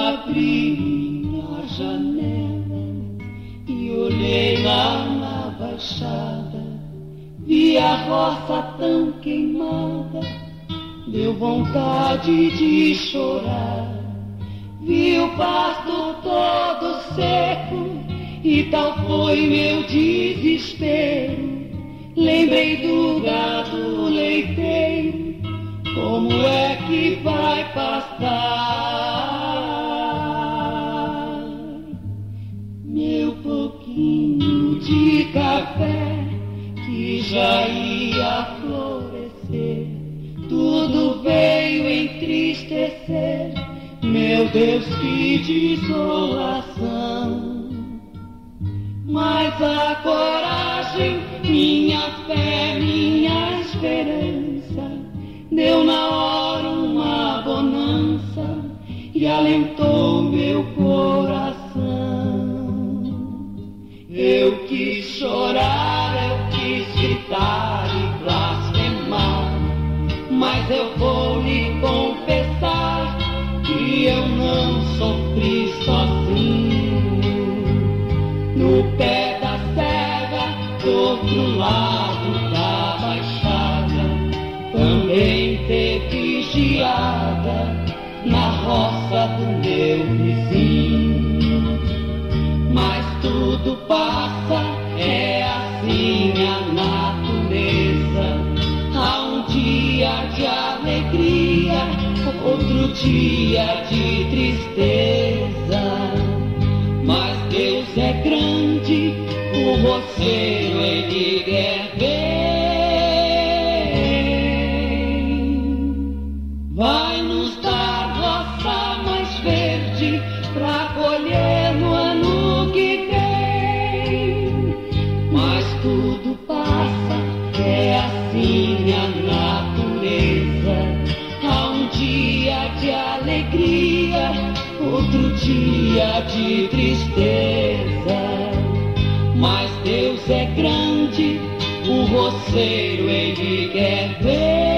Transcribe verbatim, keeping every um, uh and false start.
abri a janela e olhei lá na baixada, vi a roça tão queimada, deu vontade de chorar. Vi o pasto todo seco e tal foi meu desespero. Lembrei do gado leiteiro, como é que vai pastar? Meu pouquinho de café que já ia florescer, tudo veio entristecer. Meu Deus, que desolação. Mas a coragem, minha fé, minha esperança, deu na hora uma bonança e alentou meu coração. Eu quis chorar, eu quis gritar e blasfemar, mas eu vou lhe confessar que eu não sofri sozinho. No pé da serra, do outro lado da baixada, também teve geada na roça do meu vizinho. Mas tudo passa, é assim a natureza. Há um dia de alegria, outro dia de tristeza. Mas Deus é grande, o roceiro ele quer ver. Vai nos dar roça mais verde pra colher no ano que vem. Mas tudo passa, é assim a natureza. Há um dia de alegria, outro dia de tristeza. Mas Deus é grande, o roceiro ele quer ver.